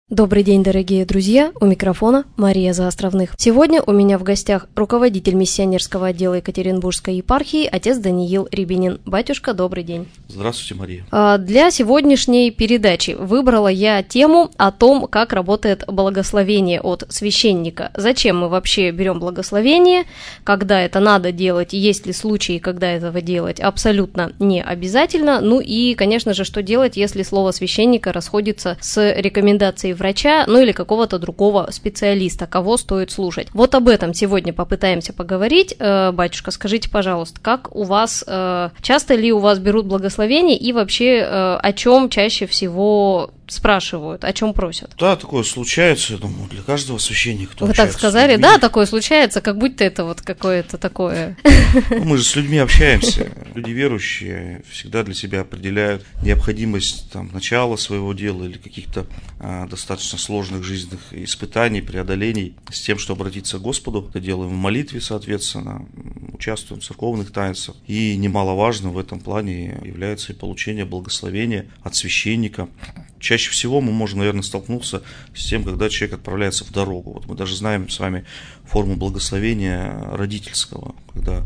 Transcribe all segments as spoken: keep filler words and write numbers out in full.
Добрый день, дорогие друзья, у микрофона Мария Заостровных. Сегодня у меня в гостях руководитель миссионерского отдела Екатеринбургской епархии, отец Даниил Рябинин. Батюшка, добрый день. Здравствуйте, Мария. Для сегодняшней передачи выбрала я тему о том, как работает благословение от священника. Зачем мы вообще берем благословение, когда это надо делать, есть ли случаи, когда этого делать абсолютно не обязательно, ну и, конечно же, что делать, если слово священника расходится с рекомендацией врача, ну или какого-то другого специалиста, кого стоит слушать. Вот об этом сегодня попытаемся поговорить. Батюшка, скажите, пожалуйста, как у вас, часто ли у вас берут благословение и вообще о чем чаще всего спрашивают, о чем просят? Да, такое случается, я думаю, для каждого священника. Вы так сказали, да, такое случается, как будто это вот какое-то такое. Ну, мы же с людьми общаемся, люди верующие всегда для себя определяют необходимость там, начала своего дела или каких-то а, достаточно сложных жизненных испытаний, преодолений с тем, что обратиться к Господу. Это делаем в молитве, соответственно, участвуем в церковных таинствах. И немаловажно в этом плане является и получение благословения от священника. Чаще всего мы можем, наверное, столкнуться с тем, когда человек отправляется в дорогу. Вот мы даже знаем с вами форму благословения родительского, когда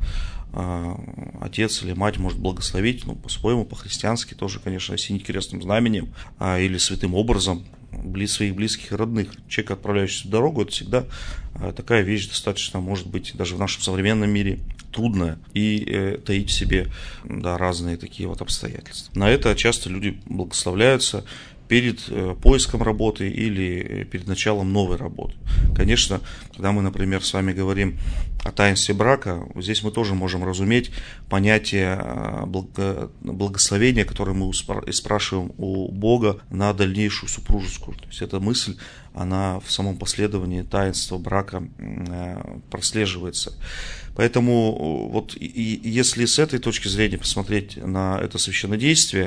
э, отец или мать может благословить, ну, по-своему, по-христиански тоже, конечно, осенить крестным знаменем а, или святым образом близ своих близких и родных. Человек, отправляющийся в дорогу, это всегда а, такая вещь достаточно, может быть, даже в нашем современном мире трудная и э, таить в себе да, разные такие вот обстоятельства. На это часто люди благословляются перед э, поиском работы или перед началом новой работы. Конечно, когда мы, например, с вами говорим о таинстве брака, здесь мы тоже можем разуметь понятие э, благо, благословения, которое мы успра- спрашиваем у Бога на дальнейшую супружескую. То есть эта мысль, она в самом последовании таинства брака э, прослеживается. Поэтому вот и, и если с этой точки зрения посмотреть на это священнодействие,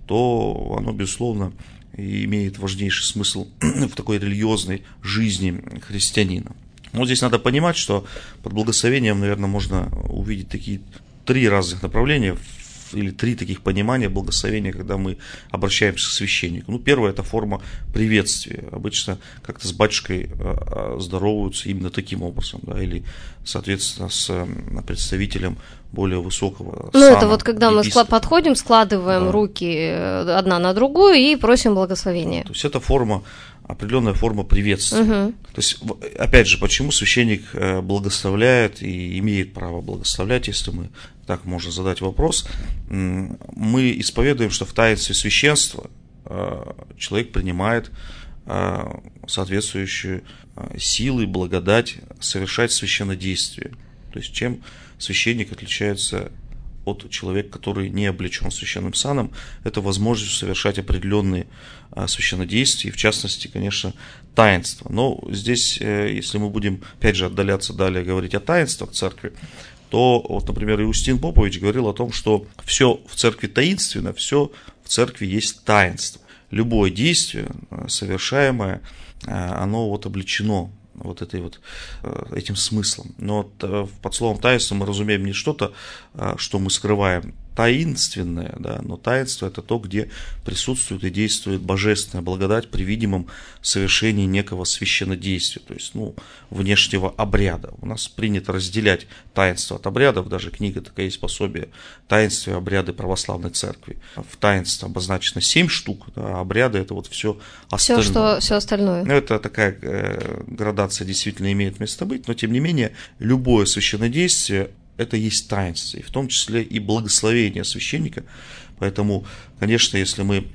то оно, безусловно, имеет важнейший смысл в такой религиозной жизни христианина. Но здесь надо понимать, что под благословением, наверное, можно увидеть такие три разных направления, или три таких понимания благословения, когда мы обращаемся к священнику. Ну, первое – это форма приветствия. Обычно как-то с батюшкой здороваются именно таким образом, да, или, соответственно, с представителем более высокого ну, сана. Ну, это вот когда епископа. Мы подходим, складываем да. руки одна на другую и просим благословения. То есть это форма, определенная форма приветствия. Угу. То есть, опять же, почему священник благословляет и имеет право благословлять, если мы так можно задать вопрос. Мы исповедуем, что в таинстве священства человек принимает соответствующие силы, благодать совершать священнодействие. То есть чем священник отличается от человека, который не облечен священным саном, это возможность совершать определенные священнодействия, и в частности, конечно, таинства. Но здесь, если мы будем, опять же, отдаляться далее, говорить о таинствах церкви, то, вот, например, Иустин Попович говорил о том, что все в церкви таинственно, все в церкви есть таинство. Любое действие, совершаемое, оно вот облечено вот, этой вот этим смыслом. Но под словом таинство мы разумеем не что-то, что мы скрываем таинственное, да, но таинство – это то, где присутствует и действует божественная благодать при видимом совершении некого священнодействия, то есть, ну, внешнего обряда. У нас принято разделять таинство от обрядов, даже книга такая есть, пособие «Таинства и обряды православной церкви». В таинстве обозначено семь штук, да, а обряды – это вот все остальное. Все, что, все остальное. Ну, это такая э, градация действительно имеет место быть, но тем не менее любое священнодействие – это есть таинство, и в том числе и благословение священника. Поэтому, конечно, если мы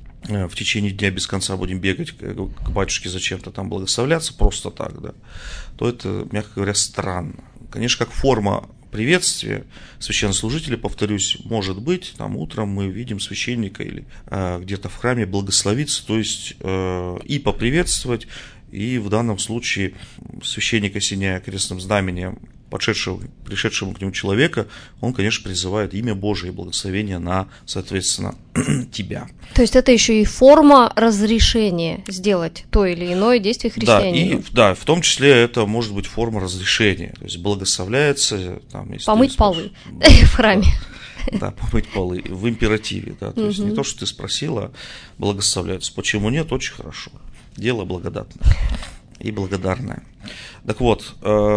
в течение дня без конца будем бегать к батюшке зачем-то там благословляться, просто так, да, то это, мягко говоря, странно. Конечно, как форма приветствия священнослужителя, повторюсь, может быть, там утром мы видим священника или э, где-то в храме благословиться, то есть э, и поприветствовать, и в данном случае священник, осеняя крестным знаменем подшедшего, пришедшему к нему человека, он, конечно, призывает имя Божие и благословение на, соответственно, тебя. То есть это еще и форма разрешения сделать то или иное действие христианина. Да, и, да, в том числе это может быть форма разрешения, то есть благословляется... Там, если помыть полы да, в храме. Да, помыть полы в императиве, да, то есть не то, что ты спросила, благословляется. Почему нет, очень хорошо. дело благодатное и благодарное. Так вот,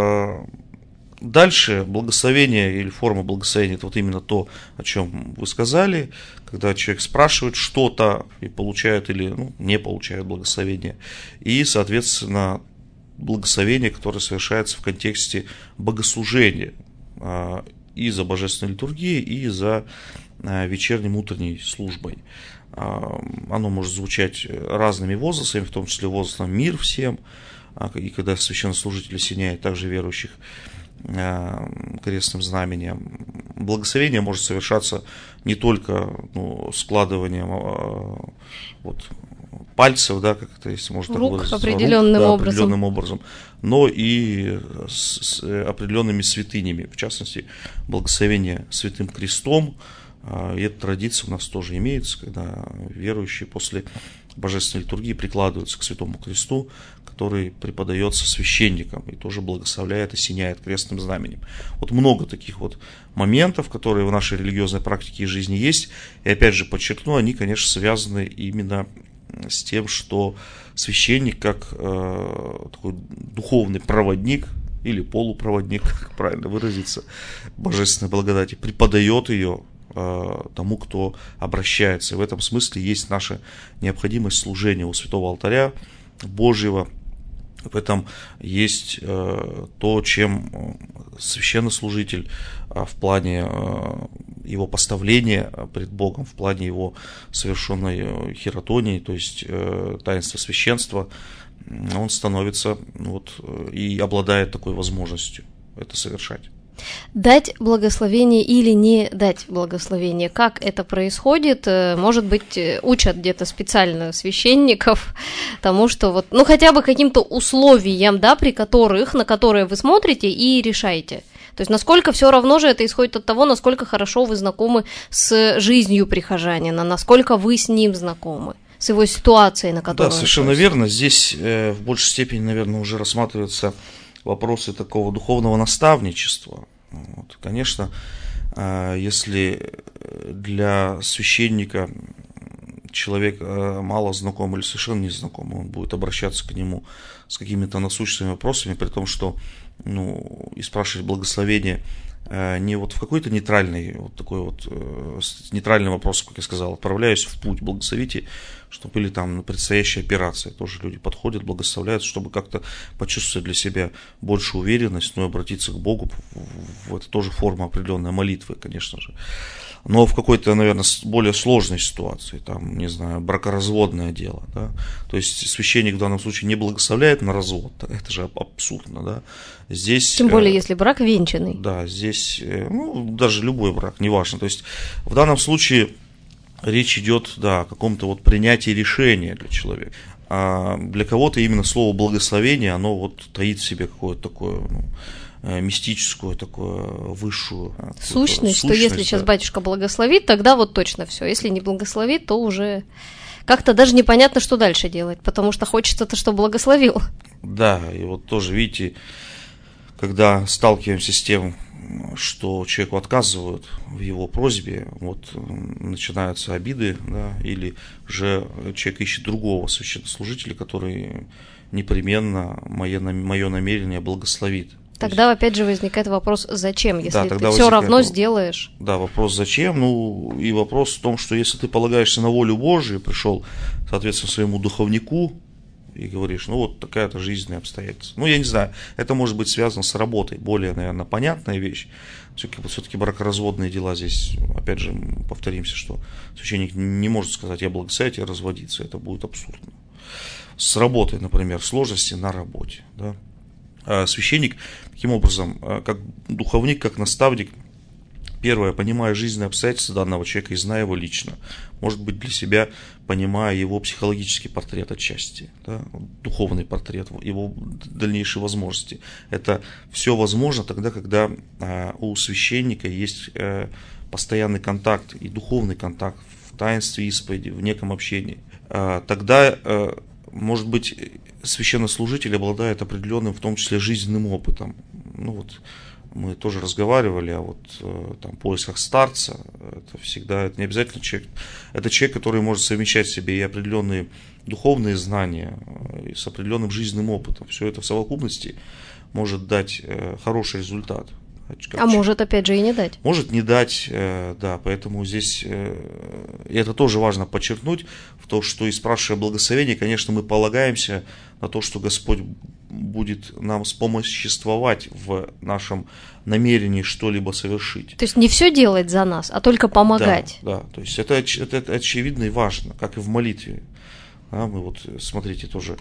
дальше благословение или форма благословения — это вот именно то, о чем вы сказали, когда человек спрашивает что-то и получает или ну, не получает благословение. И, соответственно, благословение, которое совершается в контексте богослужения и за божественной литургией, и за вечерней утренней службой. Оно может звучать разными возгласами, в том числе возгласом «Мир всем», и когда священнослужитель осеняет также верующих крестным знамением. Благословение может совершаться не только ну, складыванием вот, пальцев, да, как это если можно так выразиться, определенным, рук, да, образом. определенным образом, но и с, с определенными святынями, в частности, благословение Святым Крестом. И эта традиция у нас тоже имеется, когда верующие после божественной литургии прикладываются к Святому Кресту, который преподается священником и тоже благословляет, осеняет крестным знаменем. Вот много таких вот моментов, которые в нашей религиозной практике и жизни есть. И опять же подчеркну, они, конечно, связаны именно с тем, что священник, как э, такой духовный проводник или полупроводник, как правильно выразиться, божественной благодати, преподает ее тому, кто обращается. И в этом смысле есть наша необходимость служения у святого алтаря Божьего. В этом есть то, чем священнослужитель в плане его поставления пред Богом, в плане его совершенной хиротонии, то есть таинства священства, он становится вот, и обладает такой возможностью это совершать. Дать благословение или не дать благословение, как это происходит? Может быть, учат где-то специально священников тому, что вот, ну хотя бы каким-то условиям, да, при которых, на которые вы смотрите и решаете. То есть насколько все равно же это исходит от того, насколько хорошо вы знакомы с жизнью прихожанина, насколько вы с ним знакомы, с его ситуацией, на которую. Да, совершенно верно. Здесь э, в большей степени, наверное, уже рассматриваются вопросы такого духовного наставничества. Вот. Конечно, если для священника человек мало знаком или совершенно не знаком, он будет обращаться к нему с какими-то насущными вопросами, при том, что ну, и спрашивать благословение не вот в какой-то нейтральный, вот такой вот нейтральный вопрос, как я сказал, отправляюсь в путь, благословите, чтобы или там на предстоящей операции тоже люди подходят, благословляют, чтобы как-то почувствовать для себя больше уверенность, но и обратиться к Богу, это тоже форма определенной молитвы, конечно же. Но в какой-то, наверное, более сложной ситуации, там, не знаю, бракоразводное дело, да, то есть священник в данном случае не благословляет на развод, это же абсурдно, да, здесь... Тем более, если брак венчанный. Да, здесь, ну, даже любой брак, неважно, то есть в данном случае речь идет, да, о каком-то вот принятии решения для человека. А для кого-то именно слово благословение, оно вот таит в себе какое-то такое, ну, мистическую, такую высшую сущность, сущность, что если да. сейчас батюшка благословит, тогда вот точно все. Если не благословит, то уже как-то даже непонятно, что дальше делать, потому что хочется-то, чтобы благословил. Да, и вот тоже, видите, когда сталкиваемся с тем, что человеку отказывают в его просьбе, вот начинаются обиды, да, или же человек ищет другого священнослужителя, который непременно мое, мое намерение благословит. Тогда опять же возникает вопрос, зачем, если да, ты все возникает... равно сделаешь. Да, вопрос зачем, ну и вопрос в том, что если ты полагаешься на волю Божию, пришел, соответственно, своему духовнику и говоришь, ну вот такая-то жизненная обстоятельства. Ну я не знаю, это может быть связано с работой, более, наверное, понятная вещь. Все-таки, все-таки бракоразводные дела здесь, опять же, повторимся, что священник не может сказать, я благословляю тебя разводиться, это будет абсурдно. С работой, например, сложности на работе, да. Священник, таким образом, как духовник, как наставник, первое, понимая жизненные обстоятельства данного человека и зная его лично, может быть, для себя понимая его психологический портрет отчасти, да, духовный портрет, его дальнейшие возможности. Это все возможно тогда, когда у священника есть постоянный контакт и духовный контакт в таинстве исповеди, в неком общении. Тогда, может быть, священнослужитель обладает определенным, в том числе, жизненным опытом. Ну вот, мы тоже разговаривали о вот, там, поисках старца. Это всегда, это не обязательно человек, это человек, который может совмещать в себе и определенные духовные знания, и с определенным жизненным опытом. Все это в совокупности может дать хороший результат. А может, опять же, и не дать. Может не дать, да, поэтому здесь, и это тоже важно подчеркнуть, в то, что и спрашивая благословение, конечно, мы полагаемся на то, что Господь будет нам спомоществовать в нашем намерении что-либо совершить. То есть не все делать за нас, а только помогать. Да, да, то есть это, это, это очевидно и важно, как и в молитве. Да, мы вот, смотрите, тоже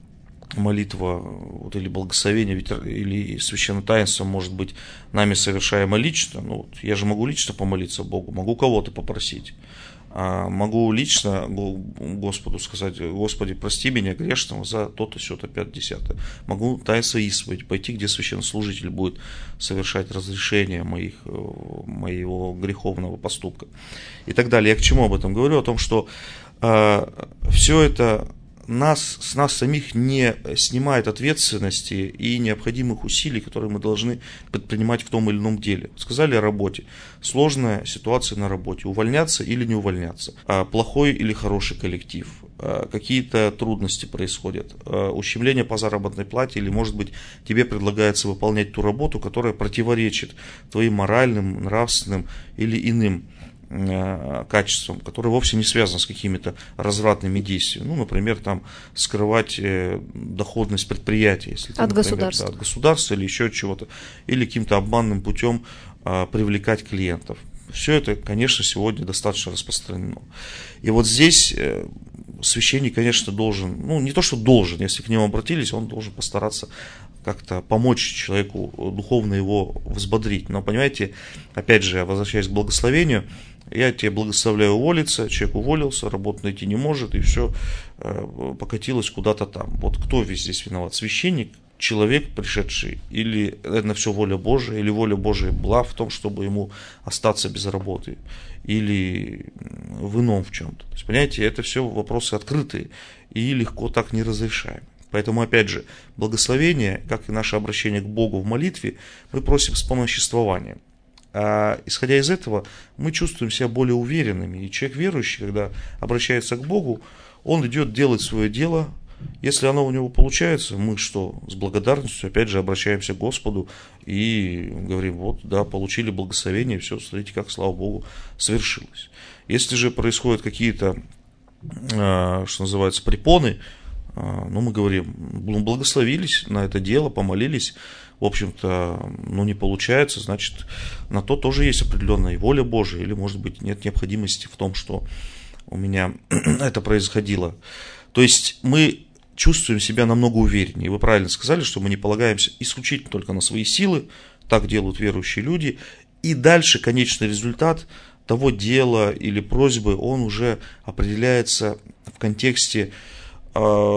молитва вот, или благословение или священное таинство может быть нами совершаемо лично. Ну, вот, я же могу лично помолиться Богу, могу кого-то попросить. А могу лично Господу сказать: Господи, прости меня грешного за то-то, сё-то, пятое, десятое. Могу таинство исповедь, пойти, где священнослужитель будет совершать разрешение моих, моего греховного поступка и так далее. Я к чему об этом говорю? О том, что э, все это нас, с нас самих не снимает ответственности и необходимых усилий, которые мы должны предпринимать в том или ином деле. Сказали о работе. Сложная ситуация на работе. Увольняться или не увольняться. Плохой или хороший коллектив. Какие-то трудности происходят. Ущемление по заработной плате, или, может быть, тебе предлагается выполнять ту работу, которая противоречит твоим моральным, нравственным или иным качеством, которое вовсе не связано с какими-то развратными действиями. Ну, например, там скрывать доходность предприятия, если ты, от например, государства. Да, от государства или еще чего-то, или каким-то обманным путем а, привлекать клиентов. Все это, конечно, сегодня достаточно распространено. И вот здесь священник, конечно, должен, ну, не то, что должен, если к нему обратились, он должен постараться как-то помочь человеку, духовно его взбодрить. Но, понимаете, опять же, возвращаясь к благословению, я тебе благословляю уволиться, человек уволился, работу найти не может, и все покатилось куда-то там. Вот кто весь здесь виноват? Священник, человек пришедший, или это все воля Божия, или воля Божия была в том, чтобы ему остаться без работы, или в ином в чем-то. То есть, понимаете, это все вопросы открытые и легко так не разрешаем. Поэтому, опять же, благословение, как и наше обращение к Богу в молитве, мы просим вспомоществования. А исходя из этого, мы чувствуем себя более уверенными. И человек верующий, когда обращается к Богу, он идет делать свое дело. Если оно у него получается, мы что, с благодарностью, опять же, обращаемся к Господу и говорим: вот, да, получили благословение, все, смотрите, как, слава Богу, свершилось. Если же происходят какие-то, что называется, препоны, ну, мы говорим: ну, благословились на это дело, помолились, в общем-то, ну, не получается, значит, на то тоже есть определенная воля Божия, или, может быть, нет необходимости в том, что у меня это происходило. То есть мы чувствуем себя намного увереннее. Вы правильно сказали, что мы не полагаемся исключительно только на свои силы, так делают верующие люди, и дальше конечный результат того дела или просьбы, он уже определяется в контексте э,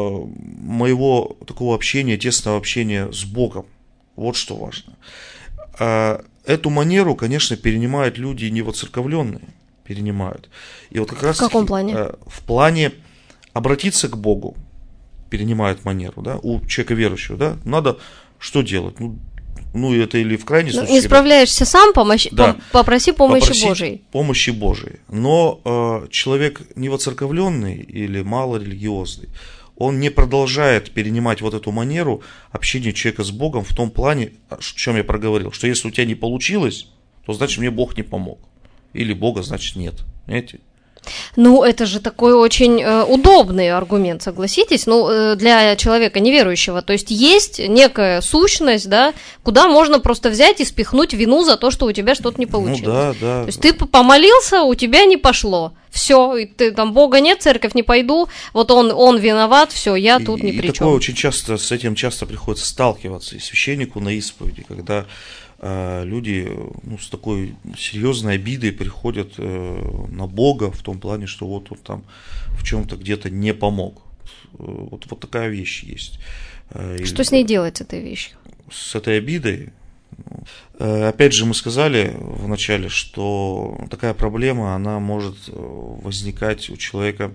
моего такого общения, тесного общения с Богом. Вот что важно. Э, эту манеру, конечно, перенимают люди невоцерковленные, перенимают. И вот как раз в каком плане? Э, в плане обратиться к Богу, перенимают манеру, да, у человека верующего, да, надо что делать? Ну, ну это или в крайнем ну, случае... Не справляешься сам, помощь, да, попроси помощи попроси Божией. помощи Божией. Но э, человек невоцерковленный или малорелигиозный, он не продолжает перенимать вот эту манеру общения человека с Богом в том плане, о чем я проговорил, что если у тебя не получилось, то значит мне Бог не помог. Или Бога, значит, нет. Понимаете? Ну, это же такой очень э, удобный аргумент, согласитесь, ну, э, для человека неверующего. То есть есть некая сущность, да, куда можно просто взять и спихнуть вину за то, что у тебя что-то не получилось. Ну, да, да. То есть ты помолился, у тебя не пошло. Все, ты там, Бога нет, церковь не пойду, вот он, он виноват, все, я тут и, ни при и чем. Такое очень часто, с этим часто приходится сталкиваться и священнику на исповеди, когда э, люди ну, с такой серьезной обидой приходят э, на Бога в том плане, что вот он там в чем-то где-то не помог. Вот, вот такая вещь есть. Что и, с ней делать, с этой вещью? С этой обидой? Опять же, мы сказали в начале, что такая проблема, она может возникать у человека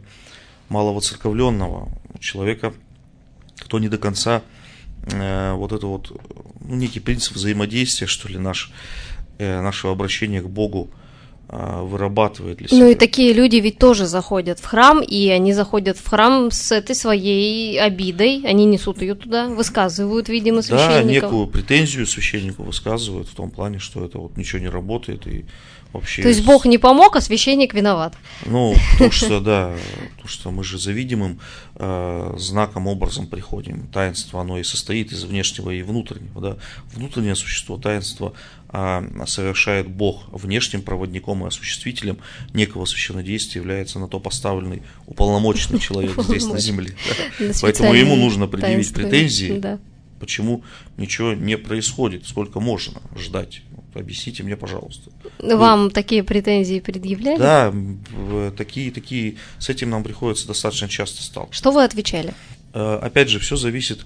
маловоцерковленного, у человека, кто не до конца вот эту вот ну, некий принцип взаимодействия, что ли, наш, э, нашего обращения к Богу э, вырабатывает для себя. Ну и такие люди ведь тоже заходят в храм, и они заходят в храм с этой своей обидой, они несут ее туда, высказывают, видимо, священнику. Да, некую претензию священнику высказывают в том плане, что это вот ничего не работает и вообще... То есть Бог не помог, а священник виноват. Ну, потому что, да, потому что мы же за видимым э, знаком, образом приходим. Таинство, оно и состоит из внешнего и внутреннего, да. Внутреннее существо таинства э, совершает Бог. Внешним проводником и осуществителем некого священнодействия является на то поставленный уполномоченный человек здесь на земле. Поэтому ему нужно предъявить претензии, почему ничего не происходит, сколько можно ждать. Объясните мне, пожалуйста. Вам ну, такие претензии предъявляли? Да, такие, такие, с этим нам приходится достаточно часто сталкиваться. Что вы отвечали? Опять же, все зависит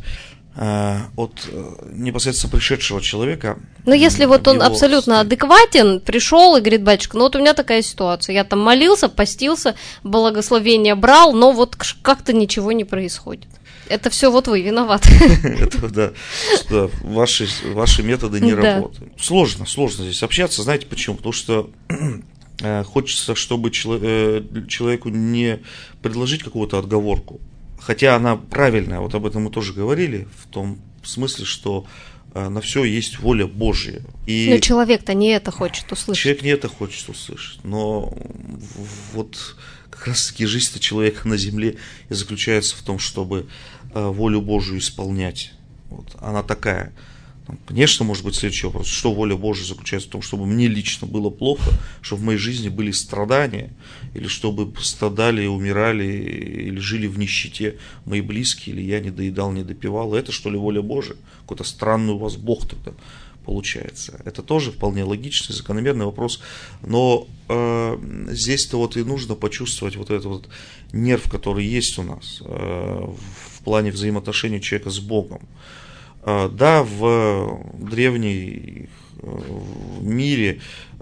от непосредственно пришедшего человека. Ну, если вот он абсолютно адекватен, пришел и говорит: батюшка, ну вот у меня такая ситуация, я там молился, постился, благословение брал, но вот как-то ничего не происходит. Это все вот вы виноваты. Это да, что ваши, ваши методы не да. работают. Сложно, сложно здесь общаться. Знаете почему? Потому что э, хочется, чтобы чело, э, человеку не предложить какую-то отговорку. Хотя она правильная, вот об этом мы тоже говорили, в том смысле, что э, на все есть воля Божья. И но человек-то не это хочет услышать. Человек не это хочет услышать. Но вот как раз-таки жизнь человека на земле и заключается в том, чтобы э, волю Божию исполнять. Вот. Она такая. Конечно, может быть следующий вопрос. Что воля Божия заключается в том, чтобы мне лично было плохо, чтобы в моей жизни были страдания, или чтобы страдали, умирали, или жили в нищете мои близкие, или я не доедал, не допивал. Это что ли воля Божия? Какой-то странный у вас Бог тогда получается. Это тоже вполне логичный, закономерный вопрос. Но э, здесь-то вот и нужно почувствовать вот этот вот нерв, который есть у нас э, в плане взаимоотношений человека с Богом. Да, в древнем мире,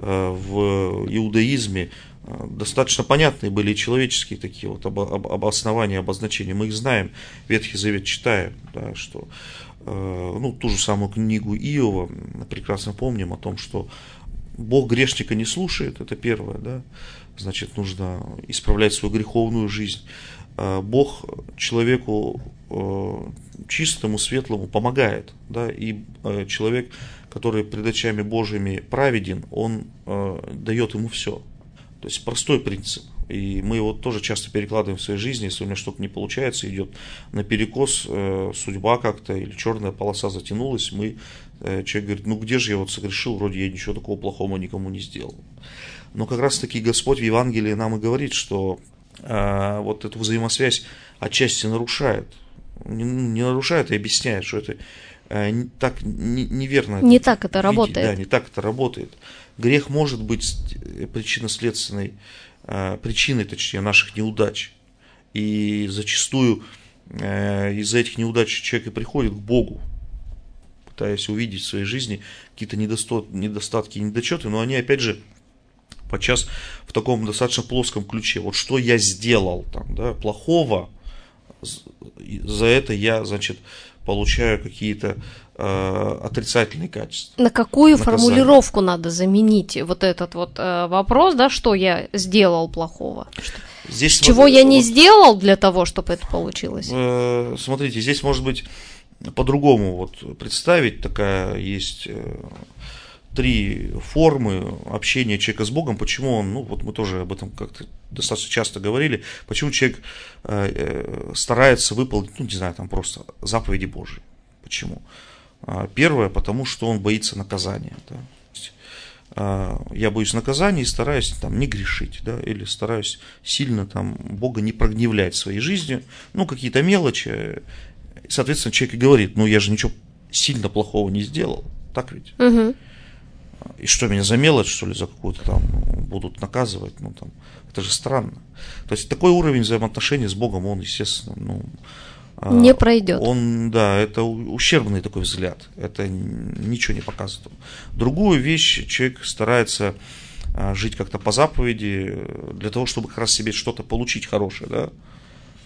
в иудаизме достаточно понятные были человеческие такие вот обоснования, обозначения. Мы их знаем, Ветхий Завет читаем, да, что ну, ту же самую книгу Иова прекрасно помним о том, что Бог грешника не слушает, это первое, да, значит, нужно исправлять свою греховную жизнь. Бог человеку чистому, светлому помогает, да, и человек, который пред очами Божьими праведен, он дает ему все. То есть простой принцип. И мы его тоже часто перекладываем в своей жизни, если у меня что-то не получается, идет наперекос, судьба как-то, или черная полоса затянулась, мы, человек говорит: ну где же я вот согрешил, вроде я ничего такого плохого никому не сделал. Но как раз таки Господь в Евангелии нам и говорит, что э, вот эту взаимосвязь отчасти нарушает. Не, не нарушает, а объясняет, что это э, так не, неверно. Не это, так это видеть, работает. Да, не так это работает. Грех может быть причинно-следственной, э, причиной, точнее, наших неудач. И зачастую э, из-за этих неудач человек и приходит к Богу, пытаясь увидеть в своей жизни какие-то недостатки и недочеты, но они, опять же, подчас в таком достаточно плоском ключе. Вот что я сделал там, да, плохого, за это я, значит, получаю какие-то э, отрицательные качества. На какую наказание. Формулировку надо заменить вот этот вот э, вопрос, да, что я сделал плохого? Здесь, чего смотри, я не вот, сделал для того, чтобы это получилось? Э, смотрите, здесь может быть по-другому вот представить, такая есть... Э, три формы общения человека с Богом. Почему он, ну вот мы тоже об этом как-то достаточно часто говорили, почему человек э, э, старается выполнить, ну не знаю, там просто заповеди Божьи. Почему? Первое, потому что он боится наказания. Да? Есть, э, я боюсь наказания и стараюсь там не грешить, да, или стараюсь сильно там Бога не прогневлять своей жизнью, ну какие-то мелочи. Соответственно, человек и говорит: ну я же ничего сильно плохого не сделал, так ведь? Угу. И что, меня за мелочь, что ли, за какую-то там будут наказывать? Ну, там, это же странно. То есть такой уровень взаимоотношений с Богом, он, естественно, ну, не пройдет. Он, да, это ущербный такой взгляд. Это ничего не показывает. Другую вещь, человек старается жить как-то по заповеди, для того, чтобы как раз себе что-то получить хорошее, да.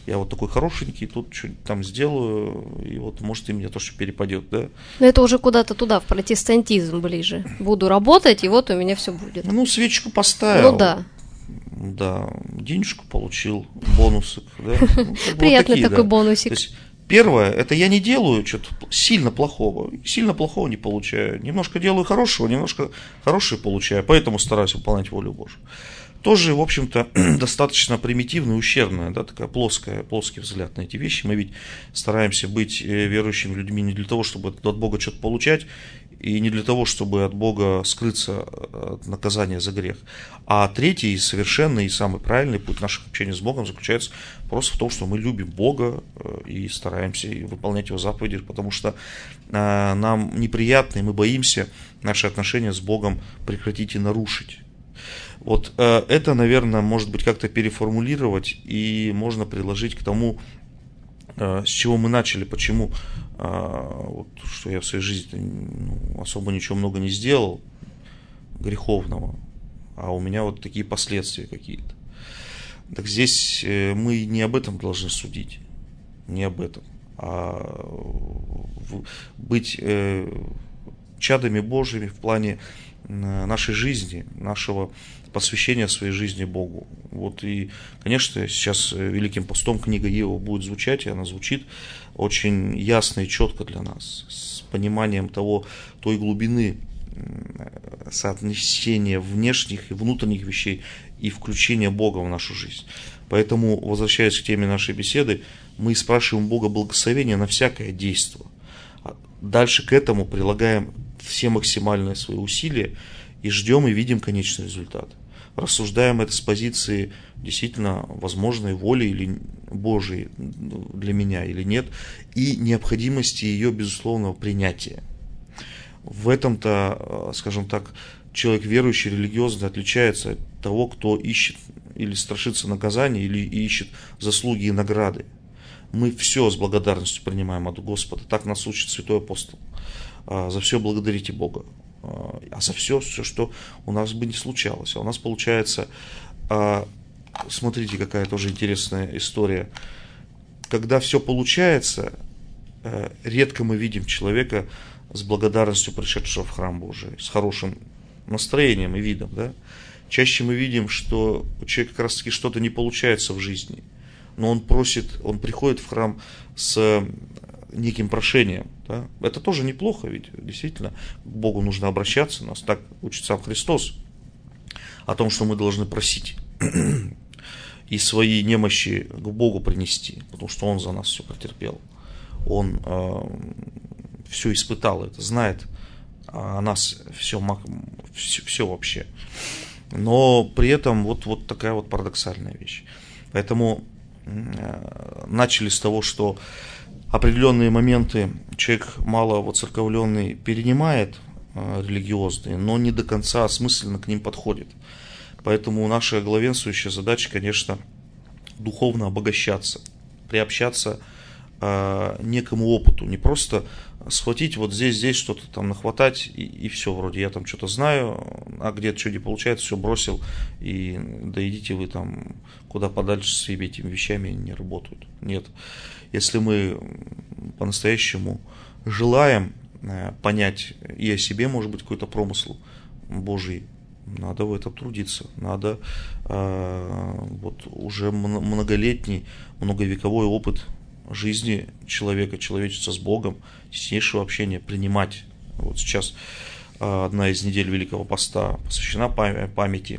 я вот такой хорошенький, тут что-нибудь там сделаю, и вот может и мне то, что перепадет, да. Но это уже куда-то туда, в протестантизм ближе. Буду работать, и вот у меня все будет. Ну, свечку поставил. Ну да. Да, денежку получил, бонусик, да. Ну, как бы Приятный вот такие, такой да. бонусик. То есть, первое, это я не делаю что-то сильно плохого, сильно плохого не получаю. Немножко делаю хорошего, немножко хорошего получаю, поэтому стараюсь выполнять волю Божию. Тоже, в общем-то, достаточно примитивная, ущербная, да, такая плоская, плоский взгляд на эти вещи. Мы ведь стараемся быть верующими людьми не для того, чтобы от Бога что-то получать, и не для того, чтобы от Бога скрыться от наказания за грех. А третий, совершенный и самый правильный путь наших общения с Богом заключается просто в том, что мы любим Бога и стараемся выполнять Его заповеди, потому что нам неприятно, и мы боимся наши отношения с Богом прекратить и нарушить. Вот это, наверное, может быть как-то переформулировать, и можно приложить к тому, с чего мы начали, почему, вот, что я в своей жизни ну, особо ничего много не сделал греховного, а у меня вот такие последствия какие-то. Так здесь мы не об этом должны судить, не об этом, а быть чадами Божьими в плане нашей жизни, нашего посвящения своей жизни Богу. Вот и, конечно, сейчас Великим постом книга Иова будет звучать, и она звучит очень ясно и четко для нас, с пониманием того, той глубины соотнесения внешних и внутренних вещей и включения Бога в нашу жизнь. Поэтому, возвращаясь к теме нашей беседы, мы спрашиваем Бога благословения на всякое действие. Дальше к этому прилагаем все максимальные свои усилия и ждем и видим конечный результат. Рассуждаем это с позиции действительно возможной воли или Божией для меня или нет, и необходимости ее безусловного принятия. В этом-то, скажем так, человек верующий, религиозный отличается от того, кто ищет или страшится наказания, или ищет заслуги и награды. Мы все с благодарностью принимаем от Господа. Так нас учит святой апостол. За все благодарите Бога. А за все, все, что у нас бы не случалось. А у нас получается, смотрите, какая тоже интересная история. Когда все получается, редко мы видим человека с благодарностью пришедшего в храм Божий, с хорошим настроением и видом. Да? Чаще мы видим, что у человека как раз таки что-то не получается в жизни, но он просит, он приходит в храм с неким прошением. Да? Это тоже неплохо, ведь действительно к Богу нужно обращаться, нас так учит сам Христос, о том, что мы должны просить и свои немощи к Богу принести, потому что Он за нас все претерпел, Он э, все испытал, это знает о нас все, все, все вообще. Но при этом вот, вот такая вот парадоксальная вещь. Поэтому э, начали с того, что определенные моменты человек мало воцерковленный перенимает э, религиозные, но не до конца осмысленно к ним подходит. Поэтому наша главенствующая задача, конечно, духовно обогащаться, приобщаться э, некому опыту, не просто схватить вот здесь, здесь что-то там нахватать и, и все, вроде я там что-то знаю, а где-то что не получается, все бросил, и да идите вы там куда подальше с своими этими вещами, не работают. Нет. Если мы по-настоящему желаем понять и о себе, может быть, какой-то промысл Божий, надо в этом трудиться, надо э, вот уже многолетний, многовековой опыт жизни человека, человечества с Богом, теснейшего общения принимать. Вот сейчас э, одна из недель Великого Поста посвящена памяти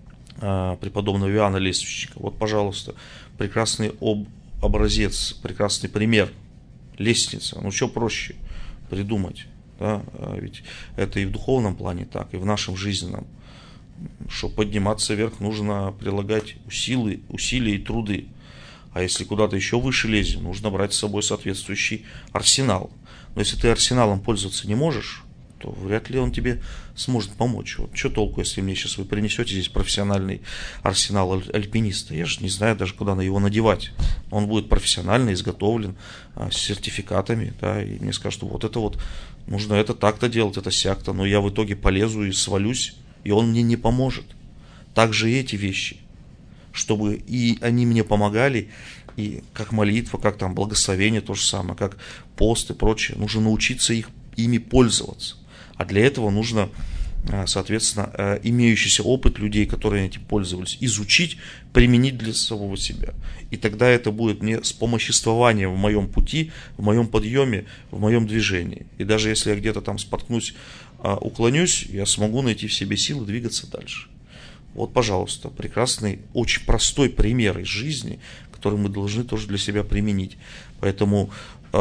э, преподобного Иоанна Лествичника. Вот, пожалуйста, прекрасный об, образец, прекрасный пример, лестница. Ну, что проще придумать? Да? Ведь это и в духовном плане так, и в нашем жизненном. Чтобы подниматься вверх, нужно прилагать усилия, усилия и труды. А если куда-то еще выше лезем, нужно брать с собой соответствующий арсенал. Но если ты арсеналом пользоваться не можешь, то вряд ли он тебе сможет помочь. Вот что толку, если мне сейчас вы принесете здесь профессиональный арсенал альпиниста? Я же не знаю даже, куда его надевать. Он будет профессионально изготовлен, с сертификатами, да, и мне скажут, вот это вот, нужно это так-то делать, это сяк-то, но я в итоге полезу и свалюсь, и он мне не поможет. Также и эти вещи, чтобы и они мне помогали, И как молитва, как там благословение, то же самое, как пост и прочее. Нужно научиться их, ими пользоваться. А для этого нужно, соответственно, имеющийся опыт людей, которые этим пользовались, изучить, применить для самого себя. И тогда это будет не вспомоществование в моем пути, в моем подъеме, в моем движении. И даже если я где-то там споткнусь, уклонюсь, я смогу найти в себе силы двигаться дальше. Вот, пожалуйста, прекрасный, очень простой пример из жизни, который мы должны тоже для себя применить. Поэтому э,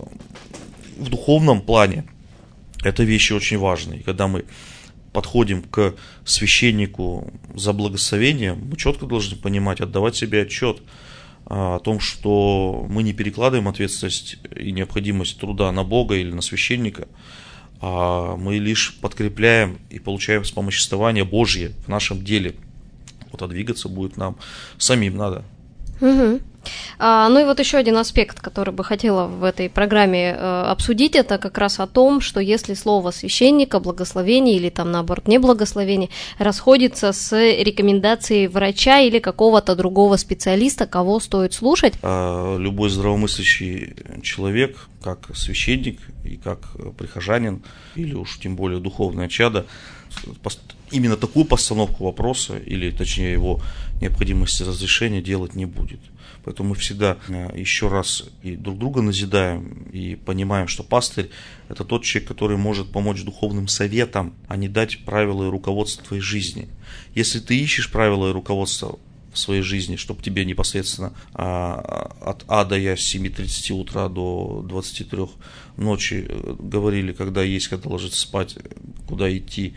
в духовном плане это вещи очень важные. Когда мы подходим к священнику за благословением, мы четко должны понимать, отдавать себе отчет о том, что мы не перекладываем ответственность и необходимость труда на Бога или на священника, а мы лишь подкрепляем и получаем вспомоществование Божье в нашем деле. Вот, а двигаться будет нам самим надо. Угу. А, ну и вот еще один аспект, который бы хотела в этой программе э, обсудить, это как раз о том, что если слово священника, благословение или там наоборот не благословение расходится с рекомендацией врача или какого-то другого специалиста, кого стоит слушать. А, любой здравомыслящий человек, как священник и как прихожанин, или уж тем более духовное чадо, именно такую постановку вопроса, или точнее его необходимости разрешения делать не будет. Поэтому мы всегда еще раз и друг друга назидаем и понимаем, что пастырь – это тот человек, который может помочь духовным советам, а не дать правила и руководство твоей жизни. Если ты ищешь правила и руководство в своей жизни, чтобы тебе непосредственно а, от А до Я с семи тридцати утра до двадцати трёх ночи говорили, когда есть, когда ложиться спать, куда идти,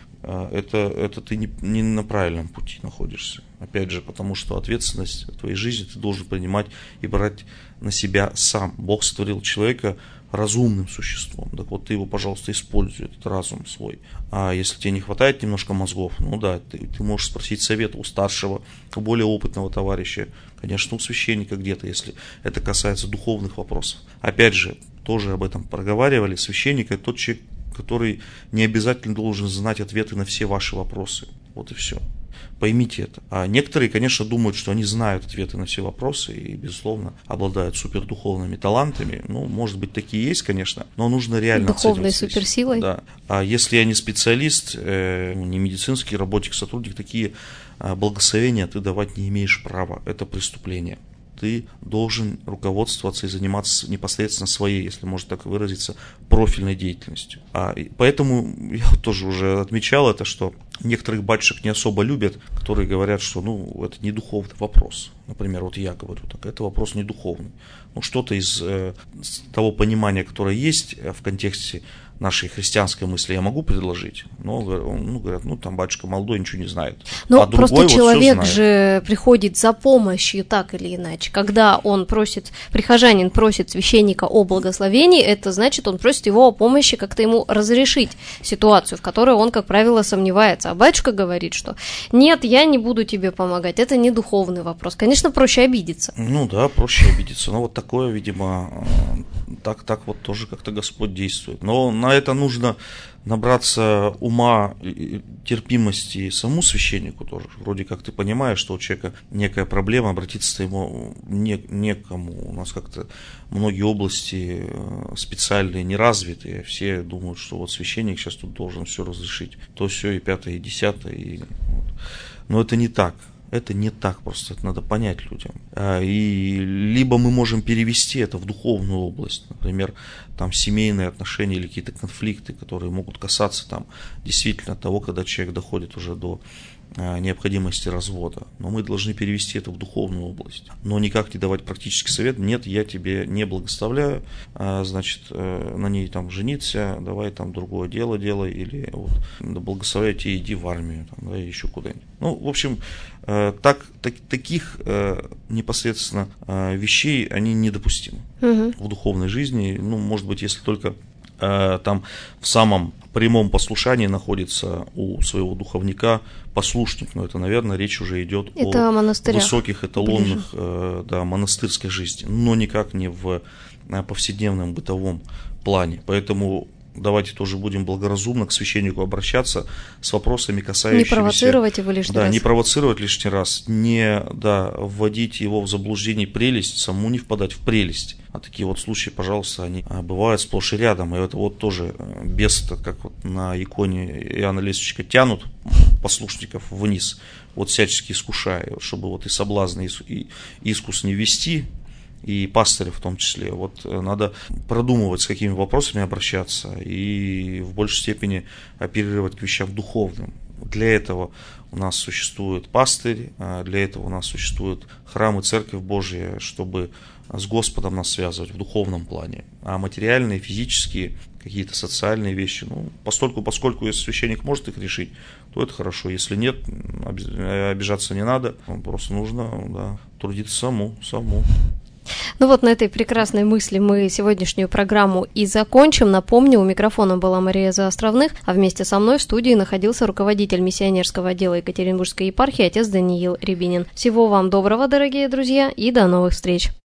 Это, это ты не, не на правильном пути находишься. Опять же, потому что ответственность в твоей жизни ты должен принимать и брать на себя сам. Бог сотворил человека разумным существом. Так вот, ты его, пожалуйста, используй, этот разум свой. А если тебе не хватает немножко мозгов, ну да, ты, ты можешь спросить совета у старшего, у более опытного товарища, конечно, у священника где-то, если это касается духовных вопросов. Опять же, тоже об этом проговаривали. Священник – это тот человек, который не обязательно должен знать ответы на все ваши вопросы. Вот и все. Поймите это. А некоторые, конечно, думают, что они знают ответы на все вопросы и, безусловно, обладают супердуховными талантами. Ну, может быть, такие есть, конечно, но нужно реально духовной суперсилой. Да. А если я не специалист, э, не медицинский работник, сотрудник, такие э, благословения ты давать не имеешь права. Это преступление. Ты должен руководствоваться и заниматься непосредственно своей, если можно так выразиться, профильной деятельностью. А, поэтому я тоже уже отмечал это, что некоторых батюшек не особо любят, которые говорят, что ну, это не духовный вопрос. Например, вот я говорю, так это вопрос не духовный. Ну, что-то из э, того понимания, которое есть в контексте нашей христианской мысли, я могу предложить, но ну, говорят, ну там батюшка молодой, ничего не знает. Но а просто вот человек же приходит за помощью так или иначе. Когда он просит, прихожанин просит священника о благословении, это значит, он просит его о помощи как-то ему разрешить ситуацию, в которой он, как правило, сомневается. А батюшка говорит, что нет, я не буду тебе помогать, это не духовный вопрос. Конечно, проще обидеться. Ну да, проще обидеться. Но вот такое, видимо, так, так вот тоже как-то Господь действует. Но на это нужно набраться ума, терпимости самому священнику тоже. Вроде как ты понимаешь, что у человека некая проблема, обратиться ему не, некому. У нас как-то многие области специальные не развитые. Все думают, что вот священник сейчас тут должен все разрешить. То, все, и пятое, и десятое. И вот. Но это не так. Это не так просто, это надо понять людям. И либо мы можем перевести это в духовную область, например, там семейные отношения или какие-то конфликты, которые могут касаться там действительно того, когда человек доходит уже до необходимости развода. Но мы должны перевести это в духовную область. Но никак не давать практический совет. Нет, я тебе не благословляю, значит, на ней там жениться, давай там другое дело делай, или вот, благословляю тебе, иди в армию, там, да, еще куда-нибудь. Ну, в общем, так, так, таких непосредственно вещей, они недопустимы угу. в духовной жизни. Ну, может быть, если только там в самом прямом послушании находится у своего духовника послушник, но это, наверное, речь уже идет это о монастырях. Высоких эталонных да, монастырской жизни, но никак не в повседневном бытовом плане. Поэтому давайте тоже будем благоразумно к священнику обращаться с вопросами, касающимися... Не провоцировать его лишний да, раз. не провоцировать лишний раз, не да, вводить его в заблуждение прелесть, саму не впадать в прелесть. А такие вот случаи, пожалуйста, они бывают сплошь и рядом. И это вот тоже бесы, как вот на иконе Иоанна Лестничка, тянут послушников вниз, вот всячески искушая, чтобы вот и соблазны, и искус не вести, и пастыря в том числе. Вот надо продумывать, с какими вопросами обращаться, и в большей степени оперировать к вещам духовным. Для этого у нас существует пастырь, для этого у нас существует храм и церковь Божья, чтобы с Господом нас связывать в духовном плане. А материальные, физические, какие-то социальные вещи, ну, постольку, поскольку если священник может их решить, то это хорошо. Если нет, обижаться не надо, просто нужно, да, трудиться саму, саму. Ну вот на этой прекрасной мысли мы сегодняшнюю программу и закончим. Напомню, у микрофона была Мария Заостровных, а вместе со мной в студии находился руководитель миссионерского отдела Екатеринбургской епархии отец Даниил Рябинин. Всего вам доброго, дорогие друзья, и до новых встреч!